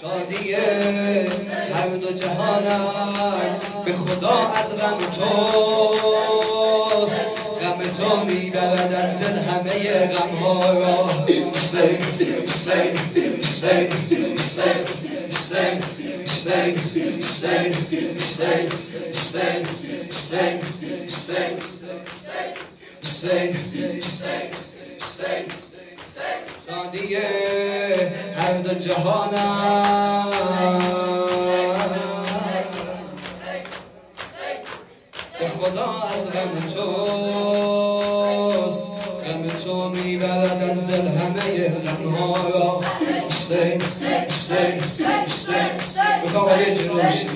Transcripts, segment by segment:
شادی هر دو جهانم به خدا از غم توست، غم تو میبرد از دل همه غمها را. شادی هر دو جهانم به خدا از غم توست، غم تو میبرد از دل همه غمها را. میخوام آقای جنوب بشید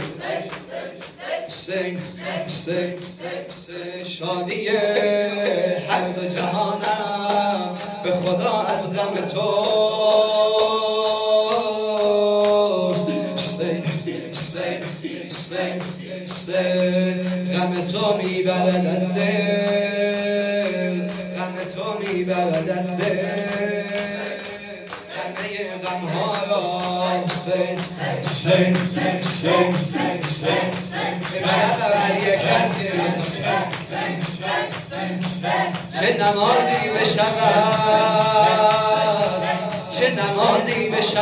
شادی هر دو جهانم به خدا از غم توست، غم تو میبرد از دل، غم تو میبرد از دل همه غمها را. چه نمازی بشود، چه نمازی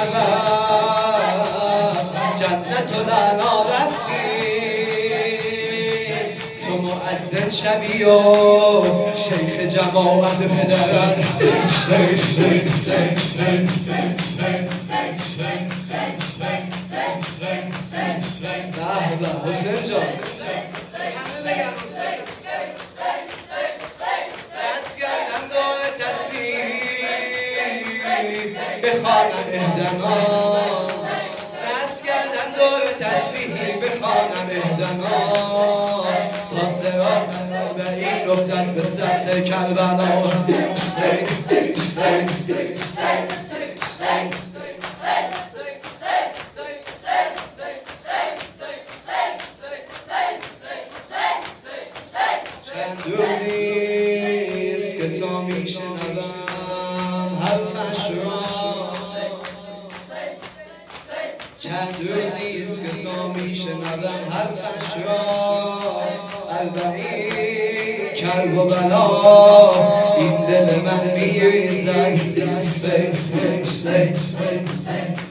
بشود، جنت و لعنا رفتی تو مؤذن شوی و شیخ جماعت پدرن. به حسین جان همه بگن حسین دست گردم دار تسبیح بخوانم اهدنا، دست گردم دار تسبیح بخوانم اهدنا، تا صراط بعید افتد به سمت کربلا. چند روزیست که تا میشنوم حرفش را، چند روزیست که تا میشنوم حرفش را، اربعین کرب و بلا این دل من میریزد.